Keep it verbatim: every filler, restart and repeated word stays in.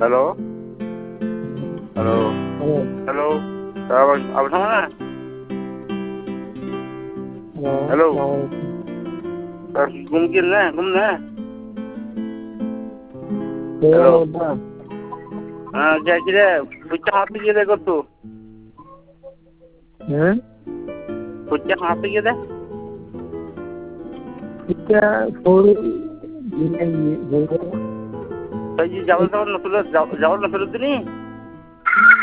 hello hello hello अब अब समझना हेलो घूम के ना घूमना हेलो हाँ क्या किरे कुछ हाथ से किधर कर तू हैं कुछ हाथ से किधर क्या थोड़ी ये तो ये जावल जावल नसुल जावल नसुल नहीं